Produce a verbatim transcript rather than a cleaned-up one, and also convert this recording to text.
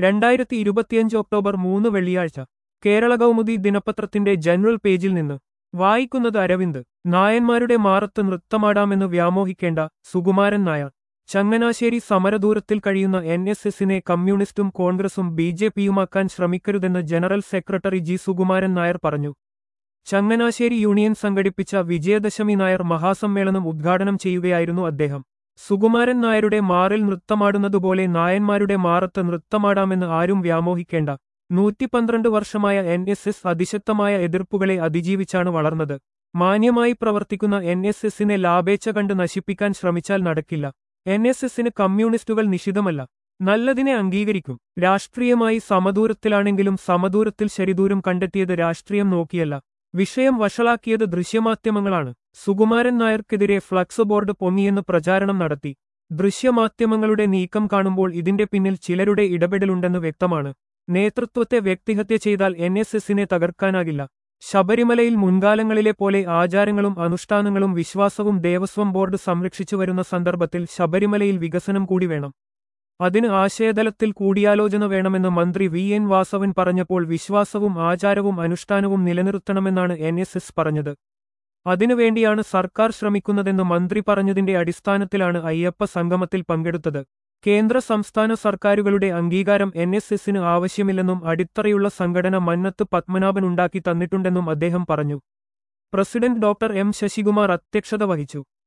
രണ്ടായിരത്തി ഇരുപത്തിയഞ്ച് ഒക്ടോബർ മൂന്ന് വെള്ളിയാഴ്ച കേരള കൗമുദി ദിനപത്രത്തിന്റെ ജനറൽ പേജിൽ നിന്ന് വായിക്കുന്നത് അരവിന്ദ്. നായന്മാരുടെ മാറത്ത് നൃത്തമാടാമെന്ന് വ്യാമോഹിക്കേണ്ട, സുകുമാരൻ നായർ. ചങ്ങനാശ്ശേരി. സമരദൂരത്തിൽ കഴിയുന്ന എൻ എസ് എസിനെ കമ്മ്യൂണിസ്റ്റും കോൺഗ്രസും ബി ജെ പിയുമാക്കാൻ ശ്രമിക്കരുതെന്ന് general secretary G Sukumaran Nair പറഞ്ഞു. ചങ്ങനാശ്ശേരി യൂണിയൻ സംഘടിപ്പിച്ച വിജയദശമി നായർ മഹാസമ്മേളനം ഉദ്ഘാടനം ചെയ്യുകയായിരുന്നു അദ്ദേഹം. സുകുമാരൻ നായരുടെ മാറിൽ നൃത്തമാടുന്നതുപോലെ നായന്മാരുടെ മാറത്ത് നൃത്തമാടാമെന്ന് ആരും വ്യാമോഹിക്കേണ്ട. നൂറ്റി പന്ത്രണ്ട് വർഷമായ എൻ എസ് എസ് അതിശക്തമായ എതിർപ്പുകളെ അതിജീവിച്ചാണ് വളർന്നത്. മാന്യമായി പ്രവർത്തിക്കുന്ന എൻ എസ് എസിനെ ലാഭേച്ഛ കണ്ട് നശിപ്പിക്കാൻ ശ്രമിച്ചാൽ നടക്കില്ല. എൻ എസ് എസിന് കമ്മ്യൂണിസ്റ്റുകൾ നിഷിദ്ധമല്ല, നല്ലതിനെ അംഗീകരിക്കും. രാഷ്ട്രീയമായി സമദൂരത്തിലാണെങ്കിലും സമദൂരത്തിൽ ശരിദൂരം കണ്ടെത്തിയത് രാഷ്ട്രീയം നോക്കിയല്ല. വിഷയം വഷളാക്കിയത് ദൃശ്യമാധ്യമങ്ങളാണ്. സുകുമാരൻ നായർക്കെതിരെ ഫ്ലക്സ് ബോർഡ് പൊങ്ങിയെന്ന് പ്രചാരണം നടത്തി. ദൃശ്യമാധ്യമങ്ങളുടെ നീക്കം കാണുമ്പോൾ ഇതിന്റെ പിന്നിൽ ചിലരുടെ ഇടപെടലുണ്ടെന്ന് വ്യക്തമാണ്. നേതൃത്വത്തെ വ്യക്തിഹത്യ ചെയ്താൽ എൻ എസ് എസിനെ തകർക്കാനാകില്ല. ശബരിമലയിൽ മുൻകാലങ്ങളിലെ പോലെ ആചാരങ്ങളും അനുഷ്ഠാനങ്ങളും വിശ്വാസവും ദേവസ്വം ബോർഡ് സംരക്ഷിച്ചു വരുന്ന സന്ദർഭത്തിൽ ശബരിമലയിൽ വികസനം കൂടി വേണം. അതിന് ആശയതലത്തിൽ കൂടിയാലോചന വേണമെന്ന് മന്ത്രി വി എൻ വാസവൻ പറഞ്ഞപ്പോൾ വിശ്വാസവും ആചാരവും അനുഷ്ഠാനവും നിലനിർത്തണമെന്നാണ് എൻ എസ് എസ് പറഞ്ഞത്. അതിനുവേണ്ടിയാണ് സർക്കാർ ശ്രമിക്കുന്നതെന്ന് മന്ത്രി പറഞ്ഞതിന്റെ അടിസ്ഥാനത്തിലാണ് അയ്യപ്പ സംഗമത്തിൽ പങ്കെടുത്തത്. കേന്ദ്ര സംസ്ഥാന സർക്കാരുകളുടെ അംഗീകാരം എൻ എസ് എസിന് ആവശ്യമില്ലെന്നും അടിത്തറയുള്ള സംഘടന മന്നത്ത് പത്മനാഭൻ ഉണ്ടാക്കി തന്നിട്ടുണ്ടെന്നും അദ്ദേഹം പറഞ്ഞു. പ്രസിഡന്റ് ഡോക്ടർ എം ശശികുമാർ അധ്യക്ഷത വഹിച്ചു.